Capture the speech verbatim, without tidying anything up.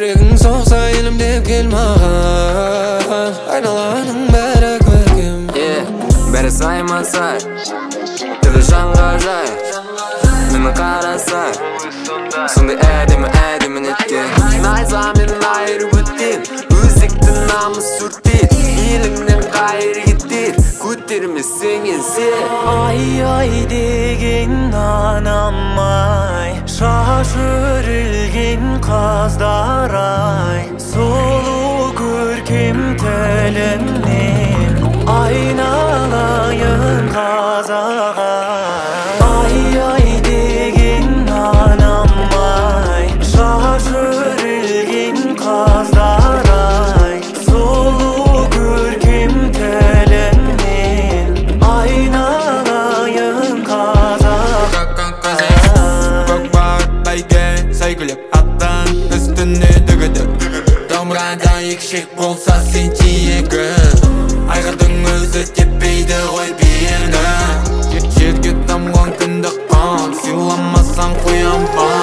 Жүрегің соқса елім деп кел маған, айналаның бәрі көркем. Бәрі сайма-сай, тілі жанға жай, мені қарасай, сондай әдемі әдемі неткен. Найза мен айырып өттен, өзекті намыс өртет, еліңнен қайыр кетер, көтермесең сен. Ай-ай деген анам-ай, шаш өрілген қаздар-ай, сұлу көркем тіліңнен айналайын қазақ-ай. Ай-ай деген анам-ай, шаш өрілген қаздар-ай, сұлу көркем тіліңнен айналайын қазақ-ай. Көк бағыт бәйге сәйгілеп аттан, үстіне дүгідіп домбырадан екшек болса сен тиегін. Айғырдың өзі теппейді ғой биені, жерге тамған күнді қан, сыйламасаң қоям ба.